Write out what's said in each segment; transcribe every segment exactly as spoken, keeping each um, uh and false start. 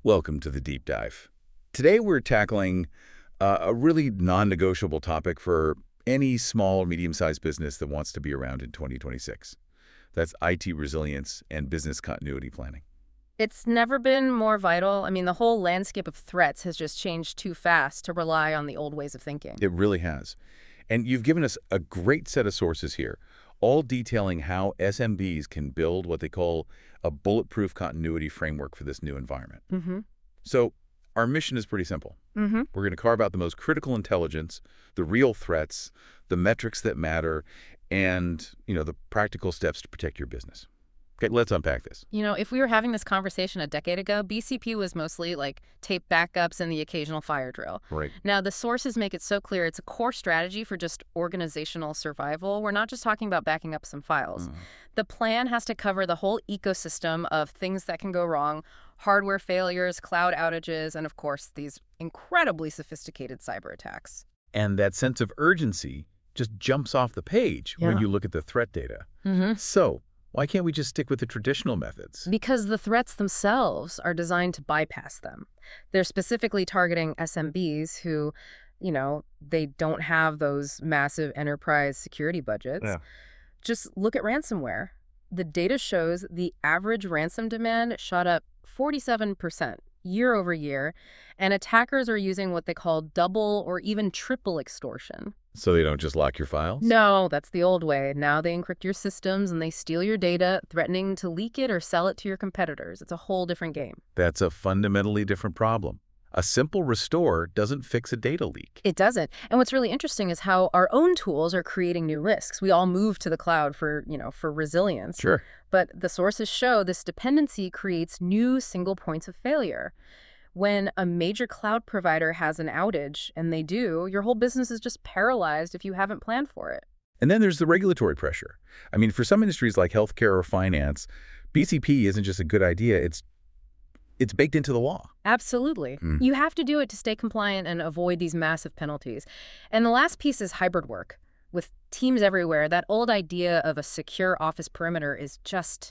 Welcome to the Deep Dive. Today we're tackling uh, a really non-negotiable topic for any small or medium-sized business that wants to be around in twenty twenty-six. That's I T resilience and business continuity planning. It's never been more vital. I mean, the whole landscape of threats has just changed too fast to rely on the old ways of thinking. It really has. And you've given us a great set of sources here, all detailing how S M Bs can build what they call a bulletproof continuity framework for this new environment. Mm-hmm. So our mission is pretty simple. Mm-hmm. We're going to carve out the most critical intelligence, the real threats, the metrics that matter, and, you know, the practical steps to protect your business. Okay, let's unpack this. You know, if we were having this conversation a decade ago, B C P was mostly like tape backups and the occasional fire drill. Right. Now, the sources make it so clear it's a core strategy for just organizational survival. We're not just talking about backing up some files. Mm. The plan has to cover the whole ecosystem of things that can go wrong, hardware failures, cloud outages, and of course, these incredibly sophisticated cyber attacks. And that sense of urgency just jumps off the page when Yeah. you look at the threat data. Mm-hmm. So why can't we just stick with the traditional methods? Because the threats themselves are designed to bypass them. They're specifically targeting S M Bs who, you know, they don't have those massive enterprise security budgets. Yeah. Just look at ransomware. The data shows the average ransom demand shot up forty-seven percent year over year, and attackers are using what they call double or even triple extortion. So they don't just lock your files? No, that's the old way. Now they encrypt your systems and they steal your data, threatening to leak it or sell it to your competitors. It's a whole different game. That's a fundamentally different problem. A simple restore doesn't fix a data leak. It doesn't. And what's really interesting is how our own tools are creating new risks. We all move to the cloud for, you know, for resilience. Sure. But the sources show this dependency creates new single points of failure. When a major cloud provider has an outage, and they do, your whole business is just paralyzed if you haven't planned for it. And then there's the regulatory pressure. I mean, for some industries like healthcare or finance, B C P isn't just a good idea, it's it's baked into the law. Absolutely. Mm. You have to do it to stay compliant and avoid these massive penalties. And the last piece is hybrid work. With teams everywhere, that old idea of a secure office perimeter is just,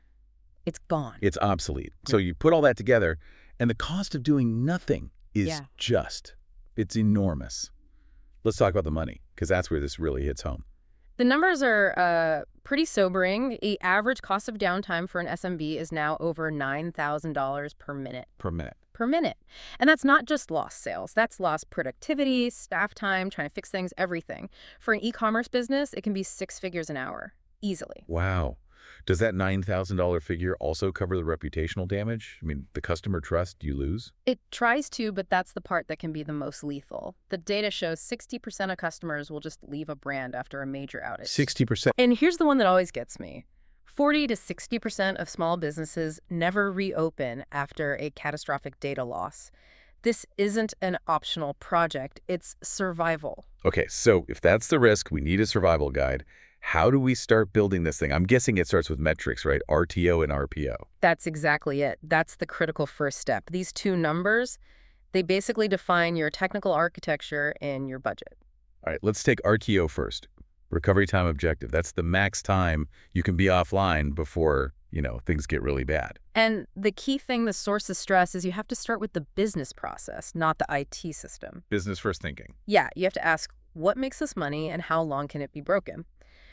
it's gone. It's obsolete. So you put all that together, and the cost of doing nothing is Yeah. just, it's enormous. Let's talk about the money, because that's where this really hits home. The numbers are uh, pretty sobering. The average cost of downtime for an S M B is now over nine thousand dollars per minute. Per minute. Per minute. And that's not just lost sales. That's lost productivity, staff time, trying to fix things, everything. For an e-commerce business, it can be six figures an hour, easily. Wow. Does that nine thousand dollar figure also cover the reputational damage? I mean, the customer trust you lose? It tries to, but that's the part that can be the most lethal. The data shows sixty percent of customers will just leave a brand after a major outage. sixty percent. And here's the one that always gets me. forty to sixty percent of small businesses never reopen after a catastrophic data loss. This isn't an optional project, it's survival. Okay, so if that's the risk, we need a survival guide. How do we start building this thing? I'm guessing it starts with metrics, right? R T O and R P O. That's exactly it. That's the critical first step. These two numbers, they basically define your technical architecture and your budget. All right, let's take R T O first. Recovery time objective. That's the max time you can be offline before, you know, things get really bad. And the key thing the sources stress is you have to start with the business process, not the I T system. Business first thinking. Yeah, you have to ask, what makes us money and how long can it be broken?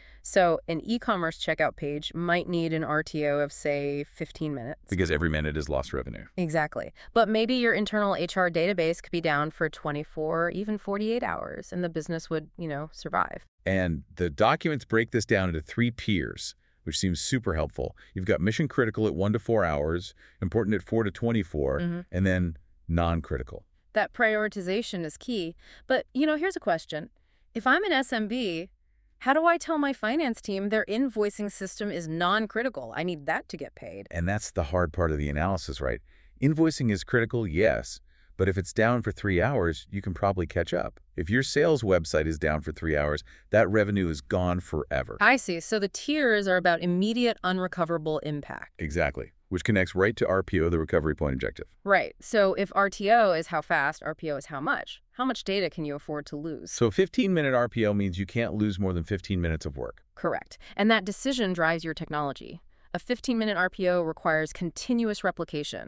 So an e-commerce checkout page might need an R T O of, say, fifteen minutes. Because every minute is lost revenue. Exactly. But maybe your internal H R database could be down for twenty-four, even forty-eight hours, and the business would, you know, survive. And the documents break this down into three tiers, which seems super helpful. You've got mission critical at one to four hours, important at four to twenty-four, Mm-hmm. and then non-critical. That prioritization is key. But, you know, here's a question. If I'm an S M B, how do I tell my finance team their invoicing system is non-critical? I need that to get paid. And that's the hard part of the analysis, right? Invoicing is critical, yes, but if it's down for three hours, you can probably catch up. If your sales website is down for three hours, that revenue is gone forever. I see. So the tiers are about immediate unrecoverable impact. Exactly, which connects right to R P O, the recovery point objective. Right. So if R T O is how fast, R P O is how much. How much data can you afford to lose? So fifteen minute R P O means you can't lose more than fifteen minutes of work. Correct. And that decision drives your technology. A fifteen minute R P O requires continuous replication.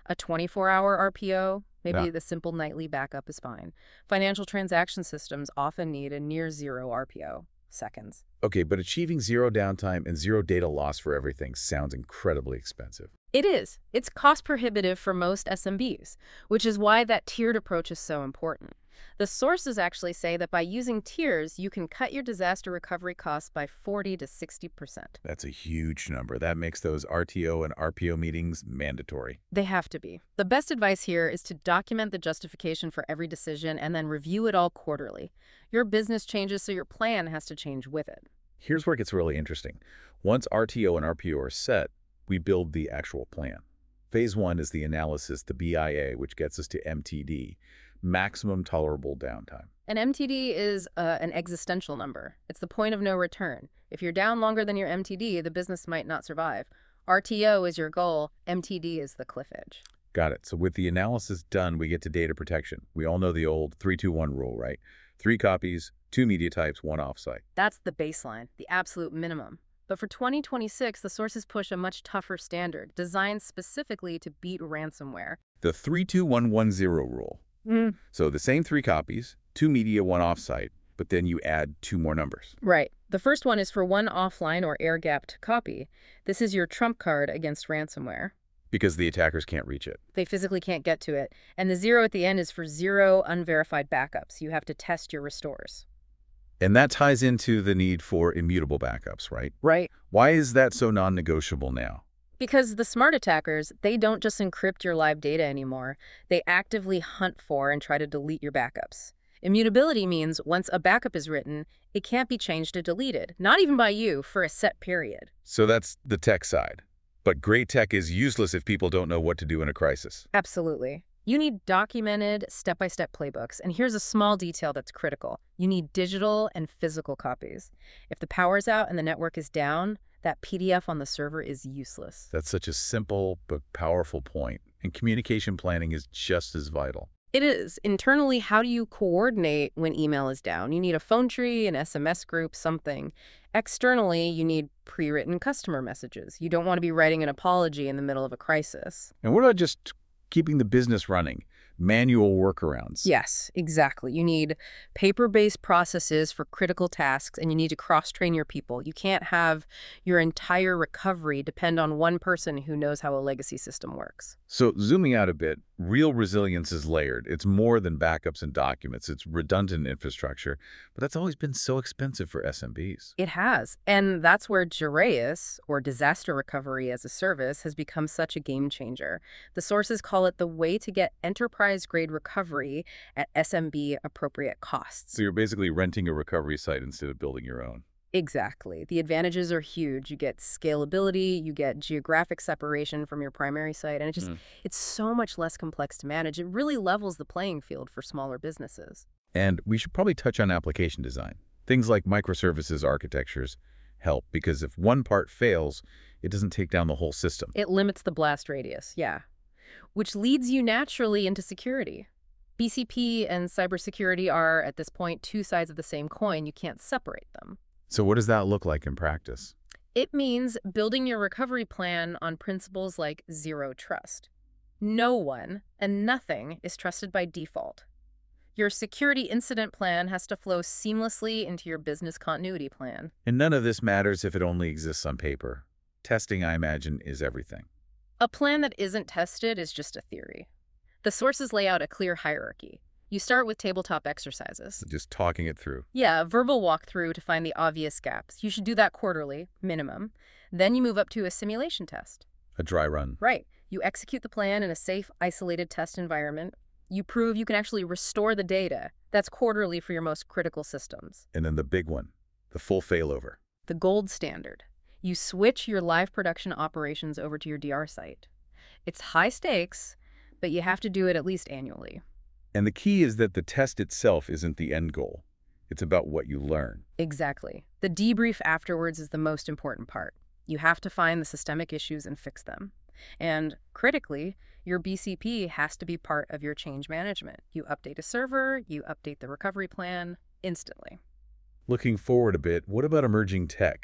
A twenty-four hour R P O, maybe Yeah. the simple nightly backup is fine. Financial transaction systems often need a near zero R P O, seconds. Okay, but achieving zero downtime and zero data loss for everything sounds incredibly expensive. It is. It's cost prohibitive for most S M Bs, which is why that tiered approach is so important. The sources actually say that by using tiers, you can cut your disaster recovery costs by forty to sixty percent. That's a huge number. That makes those R T O and R P O meetings mandatory. They have to be. The best advice here is to document the justification for every decision and then review it all quarterly. Your business changes, so your plan has to change with it. Here's where it gets really interesting. Once R T O and R P O are set, we build the actual plan. Phase one is the analysis, the B I A, which gets us to M T D, maximum tolerable downtime. An M T D is uh, an existential number. It's the point of no return. If you're down longer than your M T D, the business might not survive. R T O is your goal. M T D is the cliff edge. Got it. So with the analysis done, we get to data protection. We all know the old three two one rule, right? Three copies, two media types, one offsite. That's the baseline, the absolute minimum. But for twenty twenty-six, the sources push a much tougher standard, designed specifically to beat ransomware. The three two one one zero rule. Mm. So the same three copies, two media, one offsite, but then you add two more numbers. Right. The first one is for one offline or air-gapped copy. This is your trump card against ransomware. Because the attackers can't reach it. They physically can't get to it. And the zero at the end is for zero unverified backups. You have to test your restores. And that ties into the need for immutable backups, right? Right. Why is that so non-negotiable now? Because the smart attackers, they don't just encrypt your live data anymore. They actively hunt for and try to delete your backups. Immutability means once a backup is written, it can't be changed or deleted, not even by you, for a set period. So that's the tech side. But great tech is useless if people don't know what to do in a crisis. Absolutely. You need documented step-by-step playbooks, and here's a small detail that's critical. You need digital and physical copies. If the power's out and the network is down, that P D F on the server is useless. That's such a simple but powerful point, and communication planning is just as vital. It is. Internally, how do you coordinate when email is down? You need a phone tree, an S M S group, something. Externally, you need pre-written customer messages. You don't want to be writing an apology in the middle of a crisis. And what about just keeping the business running? Manual workarounds. Yes, exactly. You need paper-based processes for critical tasks, and you need to cross-train your people. You can't have your entire recovery depend on one person who knows how a legacy system works. So zooming out a bit, real resilience is layered. It's more than backups and documents. It's redundant infrastructure. But that's always been so expensive for S M Bs. It has. And that's where Jiraeus, or disaster recovery as a service, has become such a game changer. The sources call it the way to get enterprise-grade recovery at S M B appropriate costs. So you're basically renting a recovery site instead of building your own. Exactly. The advantages are huge. You get scalability, you get geographic separation from your primary site, and it just Mm. it's so much less complex to manage. It really levels the playing field for smaller businesses. And we should probably touch on application design. Things like microservices architectures help because if one part fails, it doesn't take down the whole system. It limits the blast radius, yeah. Which leads you naturally into security. B C P and cybersecurity are, at this point, two sides of the same coin. You can't separate them. So what does that look like in practice? It means building your recovery plan on principles like zero trust. No one and nothing is trusted by default. Your security incident plan has to flow seamlessly into your business continuity plan. And none of this matters if it only exists on paper. Testing, I imagine, is everything. A plan that isn't tested is just a theory. The sources lay out a clear hierarchy. You start with tabletop exercises. Just talking it through. Yeah, a verbal walkthrough to find the obvious gaps. You should do that quarterly, minimum. Then you move up to a simulation test. A dry run. Right. You execute the plan in a safe, isolated test environment. You prove you can actually restore the data. That's quarterly for your most critical systems. And then the big one, the full failover. The gold standard. You switch your live production operations over to your D R site. It's high stakes, but you have to do it at least annually. And the key is that the test itself isn't the end goal. It's about what you learn. Exactly. The debrief afterwards is the most important part. You have to find the systemic issues and fix them. And critically, your B C P has to be part of your change management. You update a server, you update the recovery plan instantly. Looking forward a bit, what about emerging tech?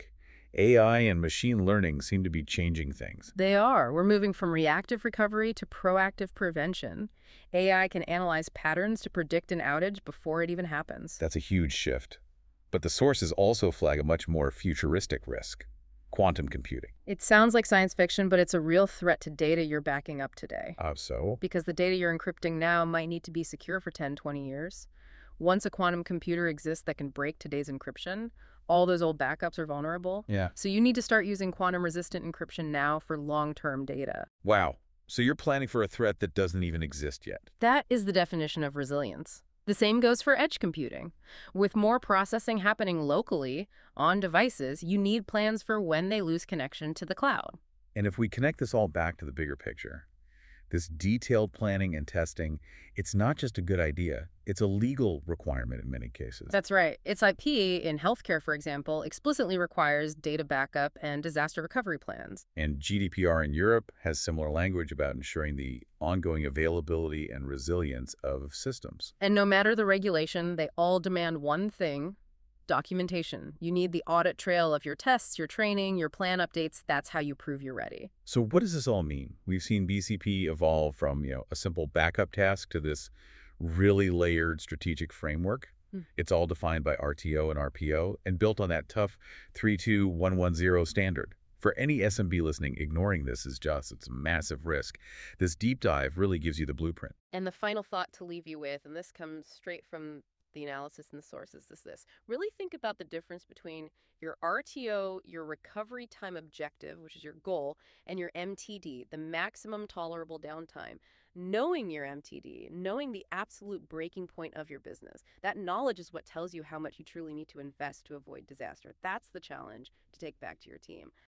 A I and machine learning seem to be changing things. They are. We're moving from reactive recovery to proactive prevention. A I can analyze patterns to predict an outage before it even happens. That's a huge shift. But the sources also flag a much more futuristic risk: quantum computing. It sounds like science fiction, but it's a real threat to data you're backing up today. Uh, so? Because the data you're encrypting now might need to be secure for ten, twenty years. Once a quantum computer exists that can break today's encryption, all those old backups are vulnerable. Yeah. So you need to start using quantum-resistant encryption now for long-term data. Wow. So you're planning for a threat that doesn't even exist yet. That is the definition of resilience. The same goes for edge computing. With more processing happening locally, on devices, you need plans for when they lose connection to the cloud. And if we connect this all back to the bigger picture, this detailed planning and testing, it's not just a good idea, it's a legal requirement in many cases. That's right. Its I P in healthcare, for example, explicitly requires data backup and disaster recovery plans. And G D P R in Europe has similar language about ensuring the ongoing availability and resilience of systems. And no matter the regulation, they all demand one thing: documentation. You need the audit trail of your tests, your training, your plan updates. That's how you prove you're ready. So what does this all mean? We've seen B C P evolve from, you know, a simple backup task to this really layered strategic framework. Hmm. It's all defined by R T O and R P O and built on that tough three two one one zero standard. For any S M B listening, ignoring this is just, it's a massive risk. This deep dive really gives you the blueprint. And the final thought to leave you with, and this comes straight from the analysis and the sources, is this. Really think about the difference between your R T O, your recovery time objective, which is your goal, and your M T D, the maximum tolerable downtime. Knowing your M T D, knowing the absolute breaking point of your business, that knowledge is what tells you how much you truly need to invest to avoid disaster. That's the challenge to take back to your team.